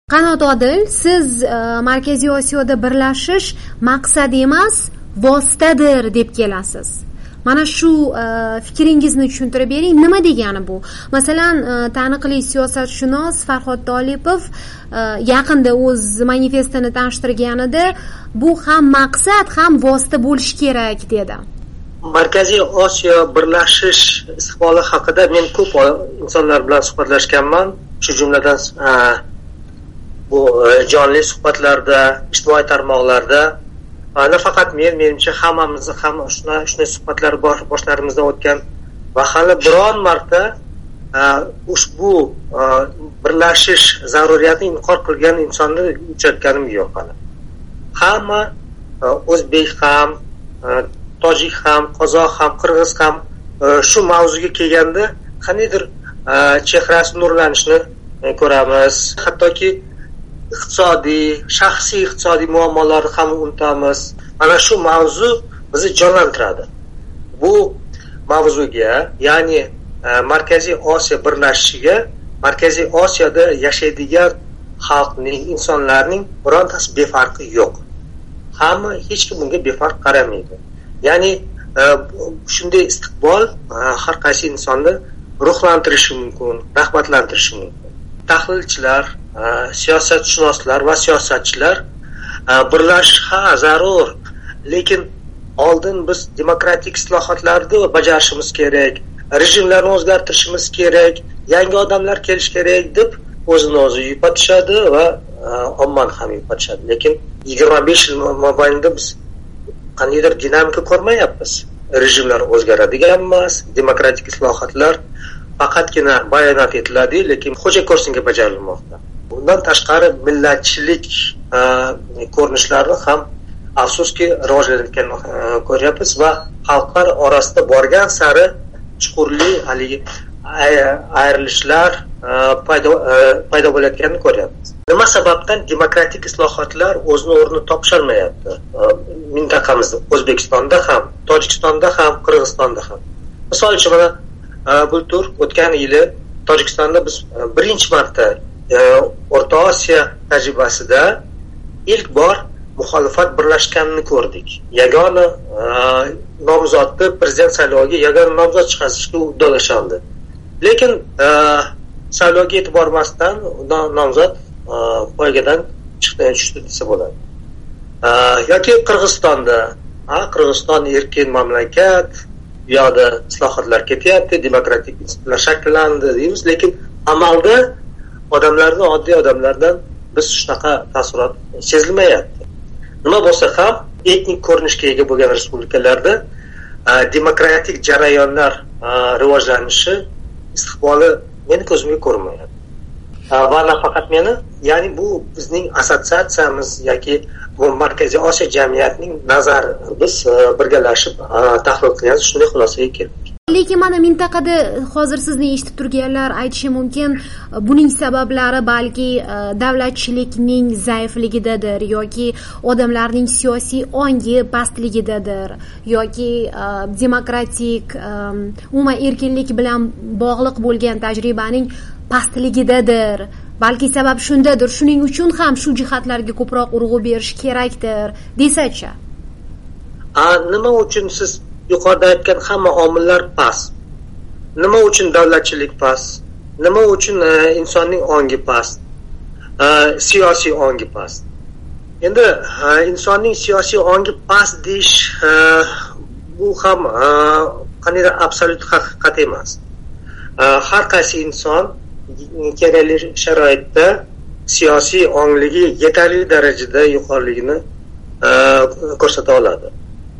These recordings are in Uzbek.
Qanot Odil, siz Markaziy Osiyoda birlashish maqsad emas, vositadir deb kelasiz. Mana shu fikringizni tushuntirib bering, nima degani bu? Masalan, taniqli siyosatshunos Farhod Tolipov yaqinda o'z manifestini tanishtirganida bu ham maqsad, ham vosita bo'lishi kerak dedi. Markaziy Osiyo birlashish istiqboli haqida men ko'p insonlar bilan suhbatlashganman, shu jumladan bu jonli suhbatlarda, ijtimoiy tarmoqlarda, nafaqat menimcha hammamizni ham shunday suhbatlar boshlarimizdan o'tgan va hali biron marta ushbu birlashish zaruriyatini inkor qilgan insonni uchratganim yo'q hali. Hamma o'zbek ham, tojik ham, qozoq ham, qirg'iz ham shu mavzuga kelganda qaniydir chehrasi nurlanishni ko'ramiz. Hattoki shaxsiy iqtisodiy muammolarni ham unutamiz. Mana shu mavzu bizni jonlantiradi. Bu mavzuga, ya'ni Markaziy Osiyo birlashishiga, Markaziy Osiyoda yashaydigan xalqning, insonlarning birontasi befarqi yo'q. Hamma hech kim bunga befarq qaramaydi. Ya'ni shunday istiqbol har qaysi insonni ruhlantirishi mumkin, rag'batlantirishi mumkin. Tahlilchilar, siyosatshunoslar va siyosatchilar birlashish zarur, lekin oldin biz demokratik islohotlarni bajarishimiz kerak, rejimlarni o'zgartirishimiz kerak, yangi odamlar kelish kerak deb o'zini o'zi yupatishadi va ommani ham yupatishadi. Lekin 25 yil mobaynida biz qandaydir dinamika ko'rmayapmiz. Rejimlar o'zgaradigan emas, demokratik islohotlar faqatgina bayonot etiladi, lekin xo'ja ko'rsinga bajarilmoqda. Bundan tashqari millatchilik ko'rinishlarini ham afsuski rivojlanayotganini ko'ryapmiz va xalqlar orasida borgan sari chuqurli haligi ayrilishlar paydo bo'layotganini ko'ryapmiz. Nima sababdan demokratik islohotlar o'zini o'rnini topisholmayapti? Mintaqamizda, O'zbekistonda ham, Tojikistonda ham, Qirg'izistonda ham. Misol uchun mana bultur o'tgan yili Tojikistonda biz birinchi marta O'rta Osiyo tajribasida ilk bor muxolifat birlashganini ko'rdik. Yagona nomzodni prezident sayloviga yagona nomzod chiqarishga uddalashildi. Lekin saylovga yetib bormasdan nomzod poygadan tushdi desa bo'ladi. Yoki Qirg'iziston erkin mamlakat, bu yoqda islohotlar ketyapti, demokratik institutlar shakllandi deymiz, lekin amalda oddiy odamlardan biz shunaqa taassurot sezilmayapti. Nima bo'lsa ham etnik ko'rinishga ega bo'lgan respublikalarda demokratik jarayonlar rivojlanishi istiqboli meni ko'zimga ko'rinmayapti. Va nafaqat meni, ya'ni bu bizning assotsiatsiyamiz yoki bu Markaziy Osiyo jamiyatining nazari. Biz birgalashib tahlil qilamiz, shunday xulosaga keldik. Lekin mana mintaqada hozir sizni eshitib turganlar aytishi mumkin, buning sabablari balki davlatchilikning zaifligidadir yoki odamlarning siyosiy ongi pastligidadir yoki demokratik umuman erkinlik bilan bog'liq bo'lgan tajribaning pastligidadir. Balki sabab shundadir. Shuning uchun ham shu jihatlarga ko'proq urg'u berish kerakdir, desachi. Nima uchun siz yuqorida aytgan hamma omillar past? Nima uchun davlatchilik past? Nima uchun insonning ongi past? Siyosiy ongi past. Endi insonning siyosiy ongi past deyish bu ham qaniydir absolyut haqiqat emas. Har qaysi inson kerakli sharoitda siyosiy ongligi yetarli darajada yuqoriligini ko'rsata oladi.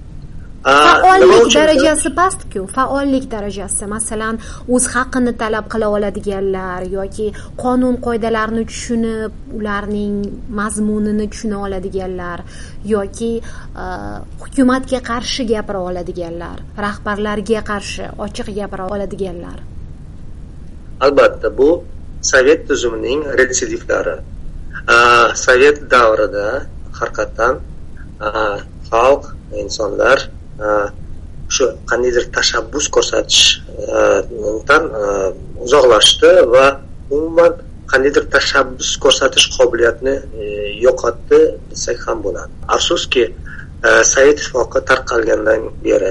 Faollik darajasi past-ku, faollik darajasi, masalan, o'z haqqini talab qila oladiganlar yoki qonun qoidalarini tushunib, ularning mazmunini tushuna oladiganlar yoki hukumatga qarshi gapira oladiganlar, rahbarlarga qarshi ochiq gapira oladiganlar. Albatta, bu Sovet tuzumining retsidivlari. Sovet davrida haqiqatan xalq, insonlar shu qandaydir tashabbus ko'rsatishdan uzoqlashdi va umuman qandaydir tashabbus ko'rsatish qobiliyatini yo'qotdi desak ham bo'ladi. Afsuski, Sovet ittifoqi tarqalgandan beri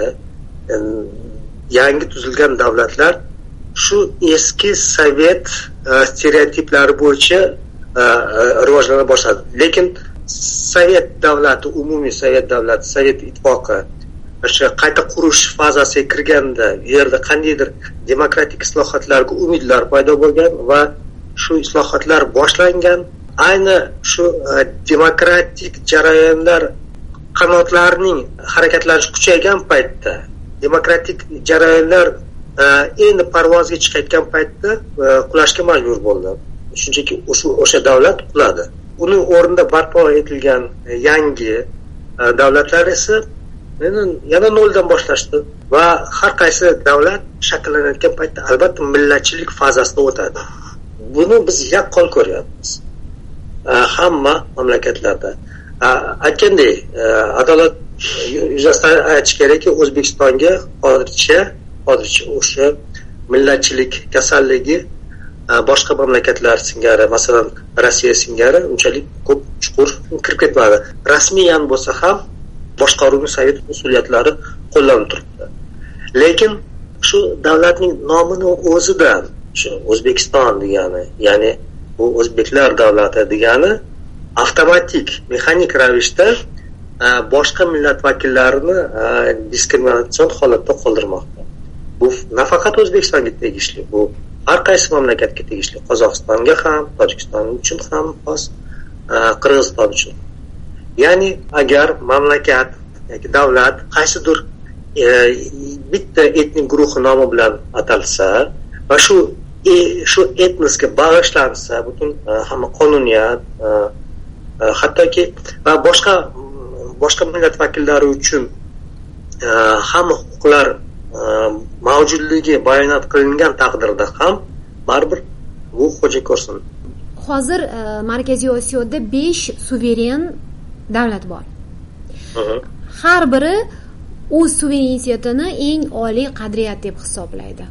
yangi tuzilgan davlatlar shu eski sovet stereotiplari bo'yicha rivojlana boshladi. Lekin sovet davlati, umumiy sovet davlati, Sovet ittifoqi o'sha qayta qurish fazasiga kirganda yerda qandaydir demokratik islohotlarga umidlar paydo bo'lgan va shu islohotlar boshlangan. Ayni shu demokratik jarayonlar qanotlarining harakatlanishi kuchaygan paytda, demokratik jarayonlar endi parvozga chiqayotgan paytda qulashga majbur bo'ldi. Shunchaki o'sha davlat quladi. Uning o'rnida barpo etilgan yangi davlatlar esa yana noldan boshlashdi va har qaysi davlat shakllanayotgan paytda albatta millatchilik fazasiga o'tadi. Buni biz yaqqol ko'ryapmiz hamma mamlakatlarda. Aytgandek, adolat yuzasidan aytish kerakki, O'zbekistonga hozircha o'sha millatchilik kasalligi boshqa mamlakatlar singari, masalan Rossiya singari unchalik ko'p chuqur kirib ketmadi. Rasmiyan bo'lsa ham boshqaruvni sovet mas'uliyatlari qo'llanib turibdi. Lekin shu davlatning nomini o'zidan, shu O'zbekiston degani, ya'ni bu o'zbeklar davlati degani avtomatik, mexanik ravishda boshqa millat vakillarini diskriminatsion holatda qoldirmoqda. Bu nafaqat O'zbekistonga tegishli, bu har qaysi mamlakatga tegishli. Qozog'istonga ham, Tojikiston uchun ham xos, Qirg'iziston uchun. Ya'ni agar mamlakat yoki davlat qaysidir bitta etnik guruhi nomi bilan atalsa va shu etnisga bag'ishlansa, butun hamma qonuniyat, hattoki va boshqa millat vakillari uchun hamma huquqlar mavjudligi bayonot qilingan taqdirda ham baribir bu xo'ja ko'rsin. Hozir Markaziy Osiyoda 5 suveren davlat bor. Har biri o'z suverenitetini eng oliy qadriyat deb hisoblaydi.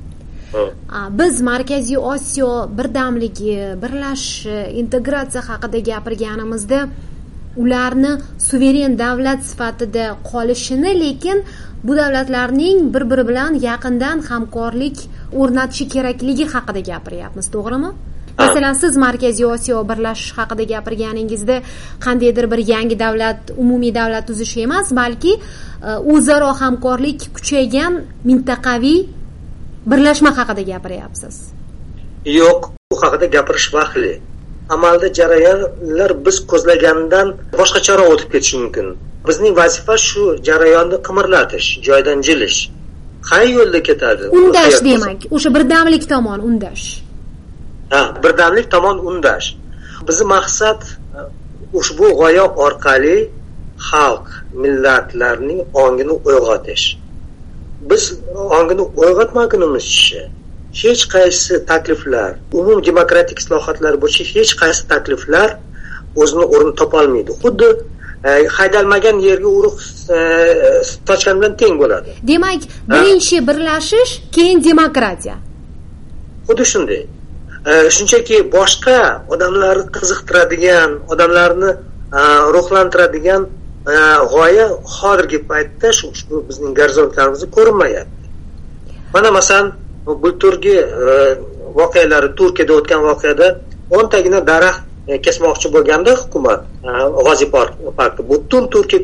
Biz Markaziy Osiyo birdamligi, birlashishi, integratsiya haqida gapirganimizda ularni suveren davlat sifatida qolishini, lekin bu davlatlarning bir-biri bilan yaqindan hamkorlik o'rnatishi kerakligi haqida gapiryapmiz, to'g'rimi? Masalan, siz Markaziy Osiyo birlashish haqida gapirganingizda qandaydir bir yangi davlat, umumiy davlat tuzish emas, balki o'zaro hamkorlik kuchaygan mintaqaviy birlashma haqida gapiryapsiz. Yo'q, bu haqida gapirish vaqtli. Amalda jarayonlar biz ko'zlagandan boshqacharoq o'tib ketishi mumkin. Bizning vazifa shu jarayonni qimirlatish, joydan jilish. Qay yo'lda ketadi? Undash demak, o'sha birdamlik tomon undash. Birdamlik tomon undash. Bizning maqsad ushbu g'oya orqali xalq, millatlarning ongini uyg'otish. Biz ongini uyg'otmagunimizcha hech qaysi takliflar, umum demokratik islohotlar bo'yicha hech qaysi takliflar o'zini o'rnini topa olmaydi. Xuddi haydalmagan yerga urug' sochgan bilan teng bo'ladi. Demak, birinchi birlashish, keyin demokratiya. Xuddi shunday. Shunchaki boshqa odamlarni qiziqtiradigan, odamlarni ruhlantiradigan g'oya hozirgi paytda shu bizning gorizontlarimizda ko'rinmayapti. Mana masalan, bulturgi voqealari, Turkiyada o'tgan voqeada 10 tagina daraxt kesmoqchi bo'lganda hukumat G'oziy parki butun Turkiya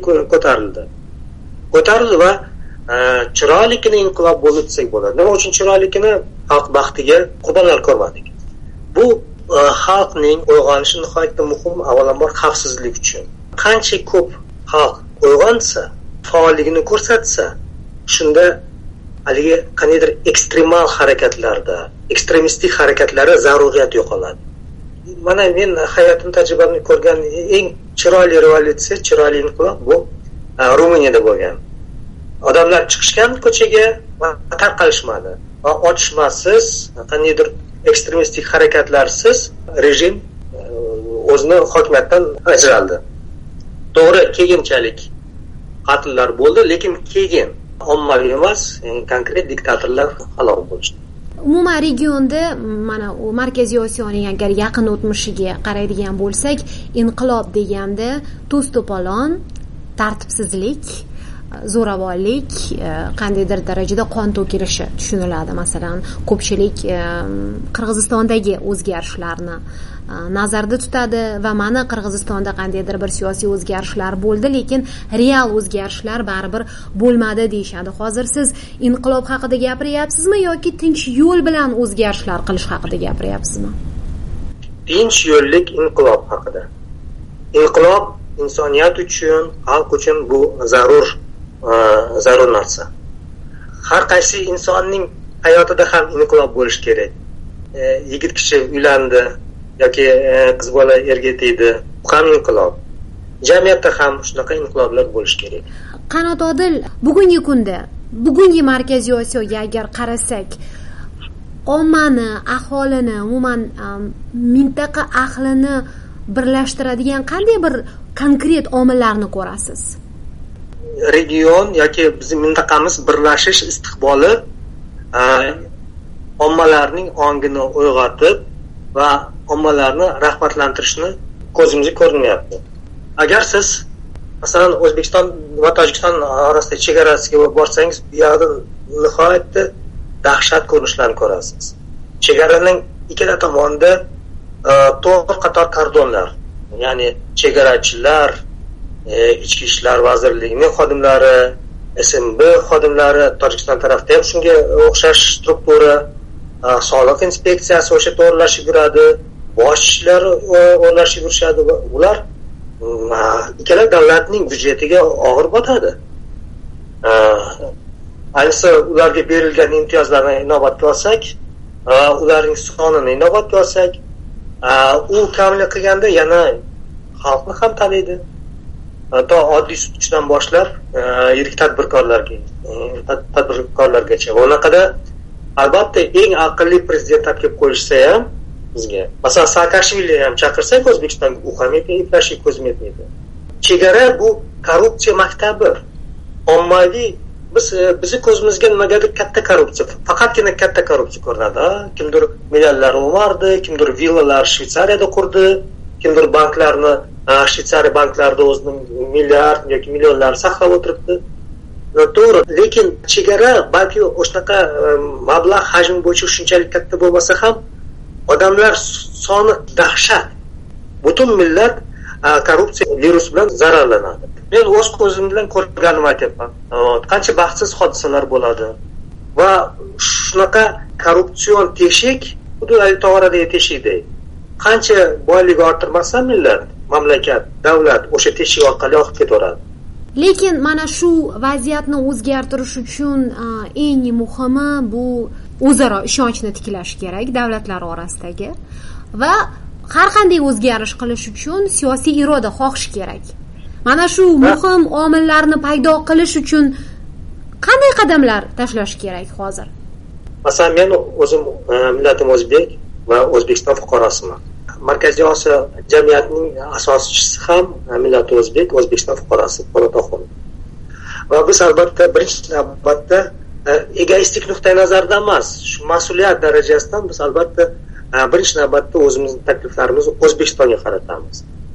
ko'tarildi va chiroylikina inqilob bo'ldi desak bo'ladi. Nima uchun chiroylikina? Xalq baxtiga qurbonlar ko'rmadik. Bu xalqning uyg'onishi nihoyatda muhim, avvalambor xavfsizlik uchun. Qancha ko'p xalq uyg'onsa, faolligini ko'rsatsa, shunda haligi qandaydir ekstremal harakatlarda, ekstremistik harakatlarda zaruriyat yo'qoladi. Mana men hayotim tajribamni ko'rgan eng chiroyli revolyutsiya, chiroyli inqilob bu Ruminiyada bo'lgan. Odamlar chiqishgan ko'chaga va tarqalishmadi. Va otishmasiz, qandaydir ekstremistik harakatlarsiz rejim o'zini hokimiyatdan ajraldi. To'g'ri, keyinchalik qatllar bo'ldi, lekin keyin ommaviy emas, konkret diktatorlar halok bo'lishdi. umuman regionda mana u Markaziy Osiyoning agar yaqin o'tmishiga qaraydigan bo'lsak, inqilob deganda to's-to'polon, tartibsizlik, zo'ravonlik, qandaydir darajada qon to'kilishi tushuniladi. Masalan, ko'pchilik Qirg'izistondagi o'zgarishlarni nazarda tutadi va mana Qirg'izistonda qandaydir bir siyosiy o'zgarishlar bo'ldi, lekin real o'zgarishlar baribir bo'lmadi deyshadi. Hozir siz inqilob haqida gapiryapsizmi yoki tinch yo'l bilan o'zgarishlar qilish haqida gapiryapsizmi? Tinch yo'llik inqilob haqida. Inqilob insoniyat uchun, xalq uchun bu zarur narsa. Har qaysi insonning hayotida ham inqilob bo'lishi kerak. Yigit kishi uylandi yoki qiz bola erga tegdi, bu ham inqilob. Jamiyatda ham shunaqa inqiloblar bo'lishi kerak. Qanot Odil, bugungi kunda, bugungi Markaziy Osiyoga agar qarasak, ommani, aholini, umuman mintaqa ahlini birlashtiradigan qanday bir konkret omillarni ko'rasiz? Region yoki bizning mintaqamiz birlashish istiqboli ommalarning ongini uyg'otib va ommalarni rag'batlantirishni ko'zimizga ko'rinyapti. Agar siz masalan O'zbekiston va Tojikiston orasidagi chegarasiga borsangiz, bu yerda nihoyatda dahshat ko'rinishlarni ko'rasiz. Chegaraning ikkala tomonida to'rt qator kordonlar, ya'ni chegarachilar, Ichki ishlar vazirligining xodimlari, SMB xodimlari, Tojikiston tarafida ham shunga o'xshash struktura, soliq inspeksiyasi o'sha to'g'rilashib yuradi, bosh ishlar o'rnashib yurishadi. Ular ikkala davlatning byudjetiga og'ir botadi. Ayniqsa ularga berilgan imtiyozlarni inobatga olsak, ularning sonini inobatga olsak, u kamlik qilganda yana xalqni ham taniydi. To oddiy sudchidan boshlab yirik tadbirkorlargacha. Va unaqada albatta eng aqlli prezident kelib qo'yishsa ham bizga, masalan Saakashvili ham chaqirsak O'zbekistonga, u ham eplashga ko'zim yetmaydi. Chegara bu korrupsiya maktabi. Ommaviy bizni ko'zimizga nimagadir katta korrupsiya, faqatgina katta korrupsiya ko'rinadi. Kimdir millionlar o'mardi, kimdir villalar Shveysariyada qurdi, kimdir banklarni Shveysariya banklarida o'zining milliard yoki millionlar saqlab o'tiribdi. To'g'ri, lekin chegara balki o'shanaqa mablag' hajmi bo'yicha shunchalik katta bo'lmasa ham, odamlar soni dahshat. Butun millat korrupsiya virusi bilan zararlanadi. Men o'z ko'zim bilan ko'rganimni aytyapman. Qancha baxtsiz hodisalar bo'ladi va shunaqa korrupsion teshik, xuddi tovaradagi teshikdek. Qancha boyligi orttirmasa millat, mamlakat, davlat o'sha teshik orqali oqib ketaveradi. Lekin mana shu vaziyatni o'zgartirish uchun eng muhimi bu o'zaro ishonchni tiklash kerak davlatlar orasidagi va har qanday o'zgarish qilish uchun siyosiy iroda, xohish kerak. Mana shu muhim omillarni paydo qilish uchun qanday qadamlar tashlash kerak hozir? Masalan, men o'zim millatim o'zbek va O'zbekiston fuqarosiman. Markaziy Osiyo jamiyatining asoschisi ham millati o'zbek, O'zbekiston fuqarosi Po'latoxon. Va biz albatta birinchi navbatda egoistik nuqtai nazardan emas, shu mas'uliyat darajasidan biz albatta birinchi navbatda o'zimizning takliflarimizni O'zbekistonga qaratamiz.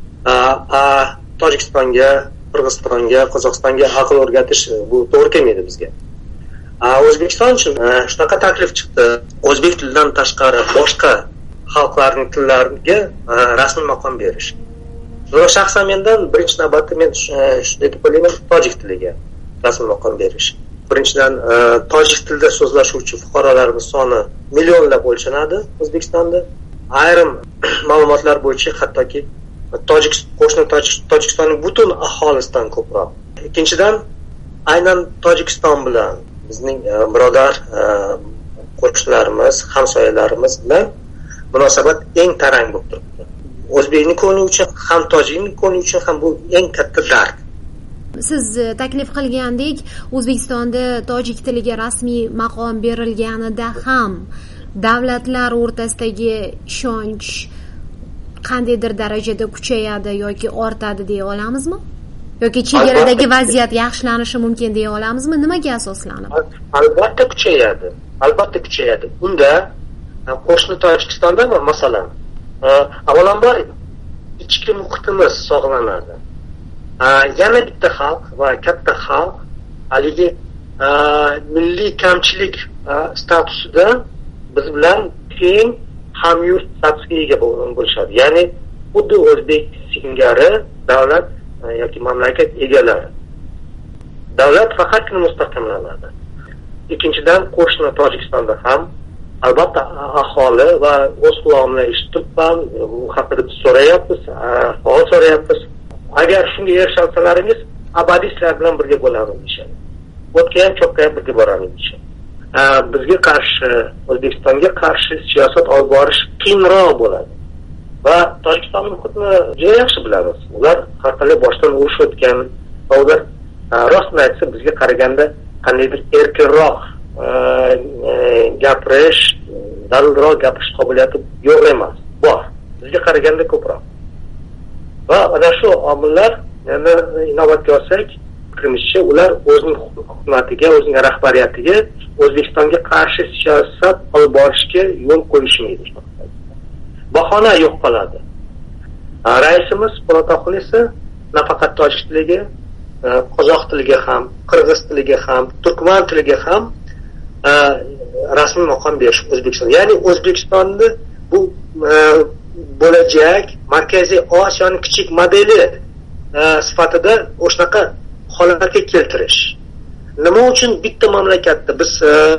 Tojikistonga, Qirg'izistonga, Qozog'istonga aql o'rgatish bu to'g'ri kelmaydi bizga. O'zbekiston uchun shunaqa taklif chiqdi. O'zbek tilidan tashqari boshqa xalqlarning tillariga rasmiy maqom berish. Shaxsan mendan birinchi navbatda men shunday deb o'ylayman, tojik tiliga rasmiy maqom berish. Birinchidan tojik tilida so'zlashuvchi fuqarolarimiz soni millionlab o'lchanadi O'zbekistonda. Ayrim ma'lumotlar bo'yicha hattoki qo'shni Tojikistonning butun aholisidan ko'proq. Ikkinchidan, aynan Tojikiston bilan bizning birodar qo'shnilarimiz, hamsoyalarimiz bilan munosabat eng tarang bo'lib turibdi. O'zbekning ko'ngli uchun ham tojikning ko'ngli uchun ham bu eng katta dard. Siz taklif qilgandek, O'zbekistonda tojik tiliga rasmiy maqom berilganida ham davlatlar o'rtasidagi ishonch qandaydir darajada kuchayadi yoki ortadi deya olamizmi? Yoki chegaradagi vaziyat yaxshilanishi mumkin deya olamizmi? Nimaga asoslanib? Albatta kuchayadi. albatta kuchayadi. Unda qo'shni Tojikistonda masalan avvalambor ichki muhitimiz sog'lanadi. Yana bitta xalq va katta xalq haligi milliy kamchilik statusida biz bilan teng hamyurt statusiga ega bo'lishadi. Ya'ni xuddi o'zbek singari davlat yoki mamlakat egalari. Davlat faqatgina mustahkamlanadi. Ikkinchidan, qo'shni Tojikistonda ham albatta aholi va o'z qulog'imni eshitibman, bu haqida biz so'rayapmiz, faol so'rayapmiz. Agar shunga erisha olsalaringiz, abadiy sizlar bilan birga bo'lamiz deyishadi. O'tga ham cho'qqa ham birga boramiz deyishadi. Bizga qarshi, O'zbekistonga qarshi siyosat olib borish qiyinroq bo'ladi. Va Tojikistonning muhitini juda yaxshi bilamiz. Ular har qalay boshdan urush o'tgan va ular rostini aytsa bizga qaraganda qandaydir erkinroq gapirish, dalilroq gapirish qobiliyati yo'q emas. Bor. Bizga qaraganda ko'proq. Va ana shu omillar yana inobatga olsak, fikrimizcha ular o'zining hukumatiga, o'zining rahbariyatiga O'zbekistonga qarshi siyosat olib borishga yo'l qo'yishmaydi. Bahona yo'q qoladi. Raisimiz Po'latog'li esa nafaqat tojik tiliga, qozoq tiliga ham, qirg'iz tiliga ham, turkman tiliga ham rasmiy maqom berish O'zbekiston. Ya'ni O'zbekistonni bu bo'lajak Markaziy Osiyoning kichik modeli sifatida o'shanaqa holatga keltirish. Nima uchun bitta mamlakatda biz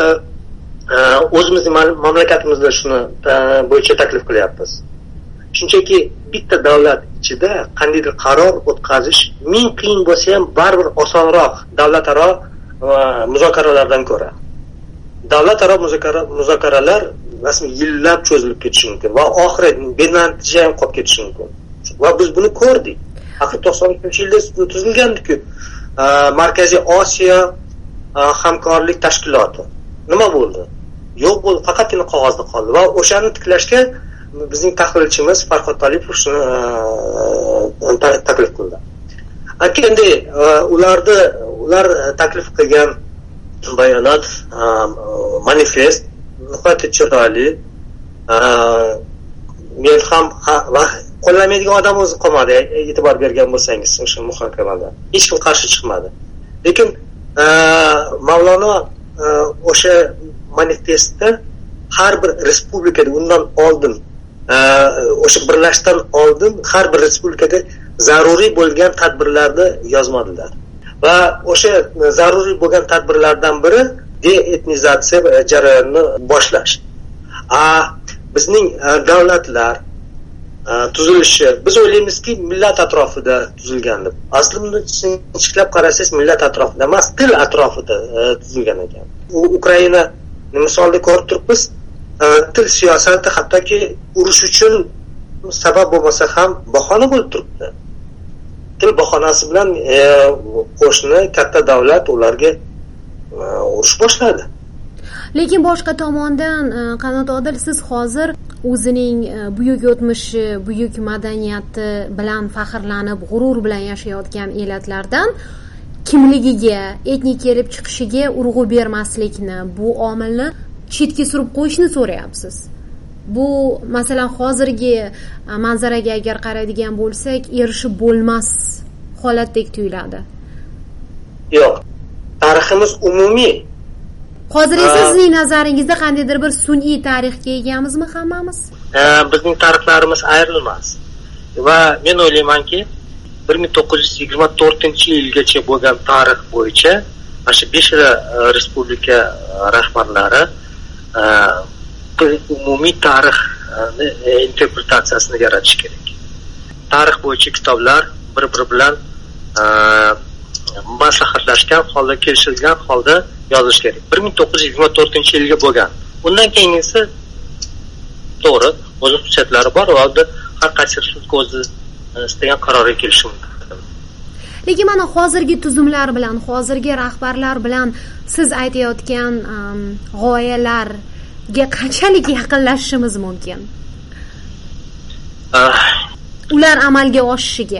o'zimizning mamlakatimizda shuni bo'yicha taklif qilyapmiz? Shunchaki bitta davlat ichida qandaydir qaror o'tkazish ming qiyin bo'lsa ham baribir osonroq davlataro muzokaralardan ko'ra. Davlataro muzokaralar rasmiy yillab cho'zilib ketishi mumkin va oxiri benatija ham qolib ketishi mumkin. Va biz buni ko'rdik. Axir 93-yilda tuzilgandi-ku Markaziy Osiyo hamkorlik tashkiloti. Nima bo'ldi? Yo'q bo'ldi, faqatgina qog'ozda qoldi va o'shani tiklashga bizning tahlilchimiz Farhod Talipov shuni taklif qildi. Endi ular taklif qilgan bayonot, manifest nihoyatda chiroyli. Men ham qo'llamaydigan odam o'zi qolmadi, e'tibor bergan bo'lsangiz o'sha muhokamada. Hech kim qarshi chiqmadi. Lekin Mavlono o'sha manifestda har bir respublikada undan oldin o'sha birlashishdan oldin har bir respublikada zaruriy bo'lgan tadbirlarni yozmadilar. Va o'sha zaruriy bo'lgan tadbirlardan biri deetnizatsiya jarayonini boshlash. Bizning davlatlar tuzilishi biz o'ylaymizki millat atrofida tuzilgan deb. Aslida sinchiklab qarasangiz millat atrofida emas, til atrofida tuzilgan ekan. Ukraina misolda ko'rib turibmiz, til siyosati hattoki urush uchun sabab bo'lmasa ham bahona bo'lib turibdi. Til bahonasi bilan qo'shni katta davlat ularga urush boshladi. Lekin boshqa tomondan Qanot Odil, siz hozir o'zining buyuk o'tmishi, buyuk madaniyati bilan faxrlanib, g'urur bilan yashayotgan elatlardan kimligiga, etnik kelib chiqishiga urg'u bermaslikni, bu omilni chetga surib qo'yishni so'rayapsiz. Bu masalan hozirgi manzaraga agar qaraydigan bo'lsak, erishib bo'lmas holatdek tuyuladi. Yo'q. Tariximiz umumiy. Hozir esa sizning nazaringizda qandaydir bir sun'iy tarixga egamizmi hammamiz? Bizning tarixlarimiz ayrilmas. Va men o'ylaymanki 1924-yilgacha bo'lgan tarix bo'yicha mana shu 5 respublika rahbarlari umumiy tarixni interpretatsiyasini yaratish kerak. Tarix bo'yicha kitoblar bir-biri bilan maslahatlashgan holda, kelishilgan holda yozish kerak. 1924-yilga bo'lgan. Undan keyingisi to'g'ri, o'z xususiyatlari bor va har qaysi respublika o'zi istagan qarorga kelishi mumkin. Lekin mana hozirgi tuzumlar bilan, hozirgi rahbarlar bilan siz aytayotgan g'oyalarga qanchalik yaqinlashishimiz mumkin? Ular amalga oshishiga.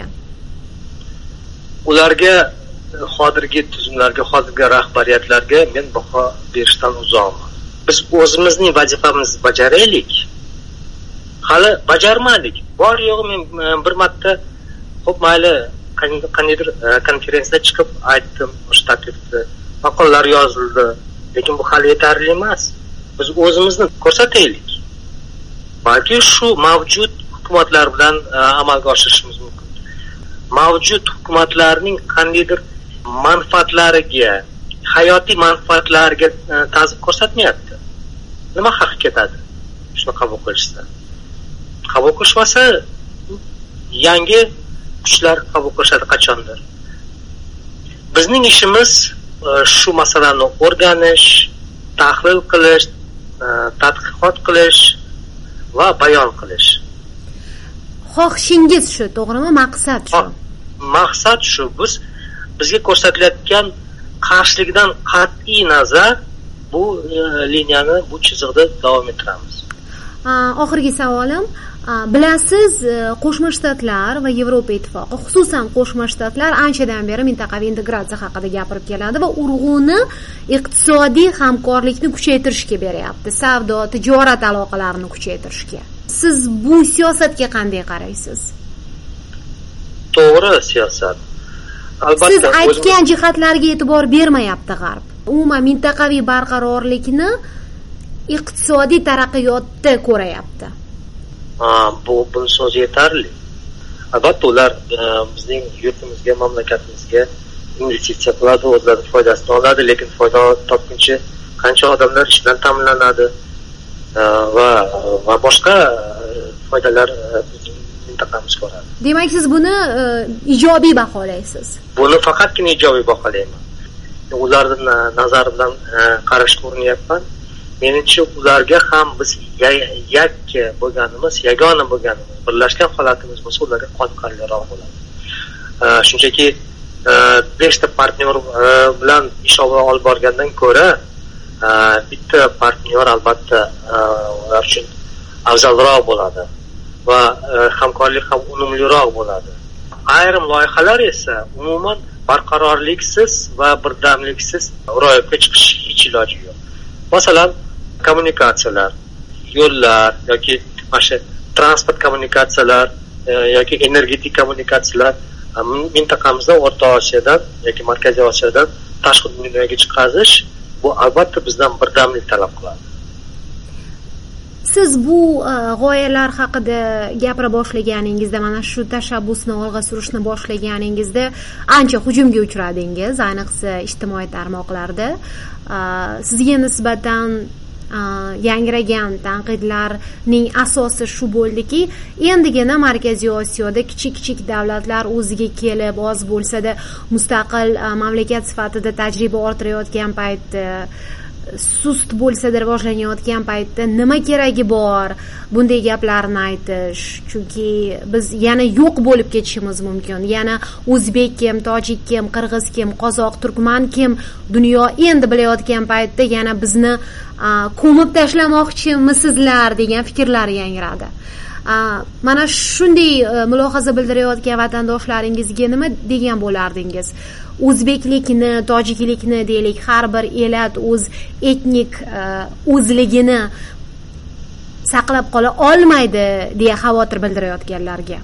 Ularga hozirgi tuzumlarga, hozirgi rahbariyatlarga men baho berishdan uzoqman. biz o'zimizning vazifamizni bajaraylik. Hali bajarmadik. Bor yo'g'i men bir marta xo'p mayli qandaydir konferensiyada chiqib aytdim o'sha taklifni. Maqolalar yozildi, lekin bu hali yetarli emas. Biz o'zimizni ko'rsataylik. Balki shu mavjud hukumatlar bilan amalga oshirishimiz mumkin. Mavjud hukumatlarning qandaydir manfaatlariga, hayotiy manfaatlariga ta'zim ko'rsatmayapti. Nima haq ketadi? Shuni qabul qilishsa. Qabul qilishmasa, yangi kuchlar qabul qilishadi qachondir. Bizning ishimiz shu masalani o'rganish, tahlil qilish, tadqiqot qilish va bayon qilish. Xohishingiz shu, to'g'rimi? Maqsad shu. Maqsad shu. Bizga ko'rsatilayotgan qarshilikdan qat'iy nazar bu liniyani, bu chiziqda davom ettiramiz. Oxirgi savolim, bilasiz, Qo'shma Shtatlar va Yevropa Ittifoqi, xususan Qo'shma Shtatlar anchadan beri mintaqaviy integratsiya haqida gapirib keladi va urg'uni iqtisodiy hamkorlikni kuchaytirishga beryapti, savdo, tijorat aloqalarini kuchaytirishga. Siz bu siyosatga qanday qaraysiz? To'g'ri siyosat. Albatta, siz aytgan jihatlarga e'tibor bermayapti G'arb. Umuman mintaqaviy barqarorlikni iqtisodiy taraqqiyotda ko'rayapti. Buni so'zi yetarli. Albatta ular bizning yurtimizga, mamlakatimizga investitsiya qiladi, o'zlarining foydasini oladi, lekin foyda topguncha qancha odamlar ishdan ta'minlanadi va boshqa foydalar mintaqamiz ko'radi. Demak, siz buni ijobiy baholaysiz. Buni faqatgina ijobiy baholayman. Ularning nazaridan qarashga urinyapman. Menimcha ularga ham biz yakka bo'lganimiz, yagona bo'lganimiz, birlashgan holatimiz bo'lsa, ularga qoniqarliroq bo'ladi. Shunchaki 5 ta partnyor bilan ish olib borgandan ko'ra, bitta partnyor albatta ular uchun afzalroq bo'ladi va hamkorlik ham unumliroq bo'ladi. Ayrim loyihalar esa umuman barqarorliksiz va birdamliksiz ro'yobga chiqish hech iloji yo'q. Masalan, kommunikatsiyalar, yo'llar yoki mana transport kommunikatsiyalar yoki energetik kommunikatsiyalar mintaqamizda O'rta Osiyodan yoki Markaziy Osiyodan tashqi dunyoga chiqarish bu albatta bizdan birdamlik talab qiladi. Siz bu g'oyalar haqida gapira boshlaganingizda, mana shu tashabbusni olg'a surishni boshlaganingizda ancha hujumga uchradingiz, ayniqsa ijtimoiy tarmoqlarda. Sizga nisbatan yangragan tanqidlarning asosi shu bo'ldiki, endigina Markaziy Osiyoda kichik davlatlar o'ziga kelib, oz bo'lsa-da mustaqil mamlakat sifatida tajriba orttirayotgan paytda, sust bo'lsa-da rivojlanayotgan paytda nima keragi bor bunday gaplarni aytish? Chunki biz yana yo'q bo'lib ketishimiz mumkin. Yana o'zbek kim, tojik kim, qirg'iz kim, qozoq, turkman kim dunyo endi bilayotgan paytda yana bizni ko'mib tashlamoqchimisizlar degan fikrlar yangradi. Mana shunday mulohaza bildirayotgan vatandoshlaringizga nima degan bo'lardingiz? O'zbeklikni, tojiklikni deylik, har bir elat o'z etnik o'zligini saqlab qola olmaydi deya xavotir bildirayotganlarga.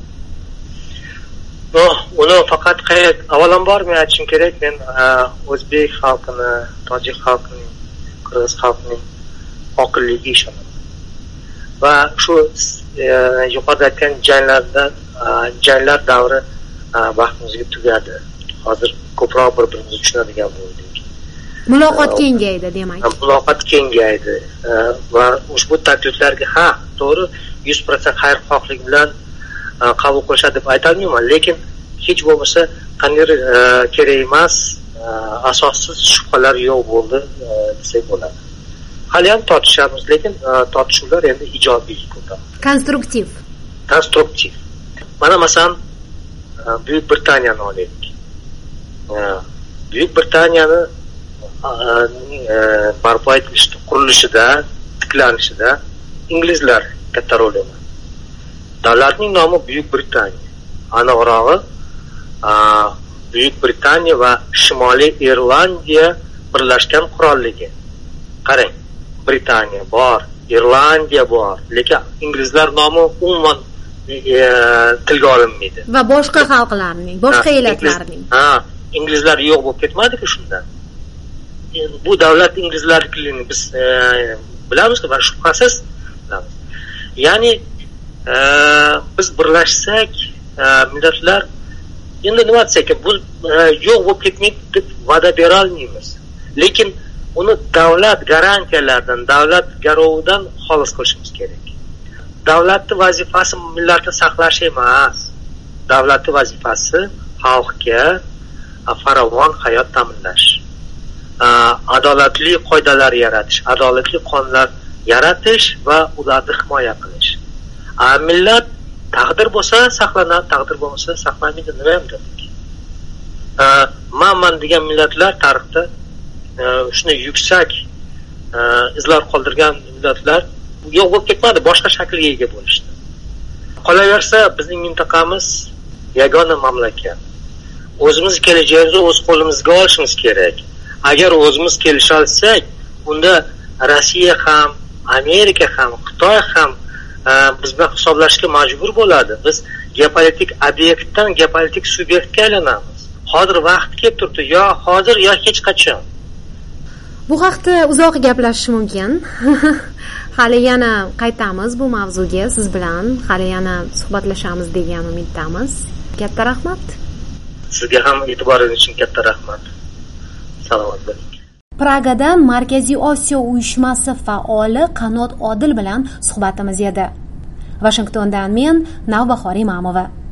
Uni faqat avvalambor men aytishim kerak, men o'zbek xalqini, tojik xalqining, qirg'iz xalqining oqilligiga ishonaman. Va shu yuqorida aytgan janglar davri vaqtimizga tugadi. Hozir ko'proq bir-birimizni tushunadigan bo'ldik. Muloqot kengaydi demak. Muloqot kengaydi va ushbu takliflarga to'g'ri 100% xayrixohlik bilan qabul qilishadi deb aytolmayman, lekin hech bo'lmasa qanday kerak emas, asossiz shubhalar yo'q bo'ldi desak bo'ladi. Hali ham tortishamiz, lekin tortishuvlar endi ijobiy ko'proq. Konstruktiv. Mana masalan Buyuk Britaniyani olaylik. Buyuk Britaniyani barpo etilishda, qurilishida, tiklanishida inglizlar katta rol o'ynadi. Davlatning nomi Buyuk Britaniya. Aniqrog'i Buyuk Britaniya va Shimoliy Irlandiya birlashgan qirolligi. Qarang, Britaniya bor, Irlandiya bor, lekin inglizlar nomi umuman tilga olinmaydi. Va boshqa xalqlarning, boshqa elatlarning. Inglizlar yo'q bo'lib ketmadi-ku shunda. Bu davlat inglizlarnikini biz bilamiz va shubhasiz bilamiz. Ya'ni biz birlashsak, millatlar endi nima desak, bu yo'q bo'lib ketmaydi deb va'da bera olmaymiz. Lekin uni davlat garantiyalaridan, davlat garovidan xolis qilishimiz kerak. Davlatning vazifasi millatni saqlash emas. Davlatning vazifasi xalqga farovon hayot ta'minlash. Adolatli qoidalar yaratish, adolatli qonunlar yaratish va ularni himoya qilish. Millat taqdir bo'lsa saqlanadi, taqdir bo'lmasa saqlanmaydi, nima ham dedik. Man degan millatlar tarixda shunday yuksak izlar qoldirgan millatlar yo'q bo'lib ketmadi, boshqa shaklga ega bo'lishdi. Qolaversa, bizning mintaqamiz yagona mamlakat. O'zimiz kelajagimizni o'z qo'limizga olishimiz kerak. Agar o'zimiz kelisha olsak, unda Rossiya ham, Amerika ham, Xitoy ham biz bilan hisoblashga majbur bo'ladi. Biz geopolitik obyektdan geopolitik subyektga aylanamiz. Hozir vaqti kelib turibdi, yo hozir yo hech qachon. Bu haqda uzoq gaplashish mumkin. Hali yana qaytamiz bu mavzuga siz bilan, hali yana suhbatlashamiz degan umiddamiz. Katta rahmat. Sizga ham e'tiboringiz uchun katta rahmat. Salomat bo'ling. Pragadan Markaziy Osiyo uyushmasi faoli Qanot Odil bilan suhbatimiz edi. Vashingtondan men Navbahor Imamova.